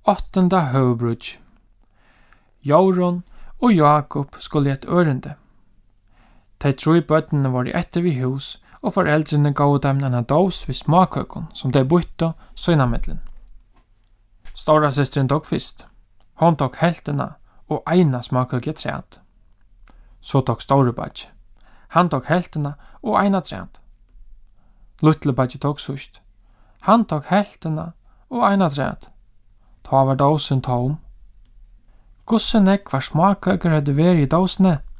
8. høvbrudj. Jórun og Jakob skulle et ørende. De 3 bøttene var etter vi hus, og foreldrene gav dem en dås ved smakøkken som de bytte søgnamidlen. Stora systeren tok først. Hon tok heltene og ena smakøkke træt. Så tok store badge. Han tok heltene og ena træt. Luttle badge tok sust. Han tok heltene og ena træt. Ta var dåsen tom. Gossen var smakøkker hadde vært i dåsene?